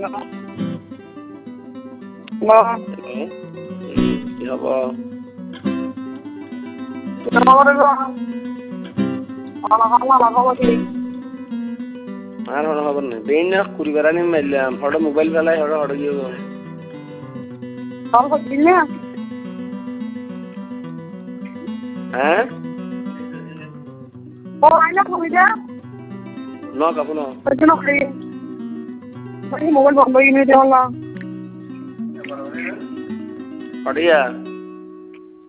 কি হ'ব বেইন ঘুরিবার আনি মারলাম হঠাৎ মোবাইল ফেলাই হঠাৎ কি হবো হ্যাঁ ন কাপু ন মোবাইল বন্ধ কিনে দেওয়া হঠিয়া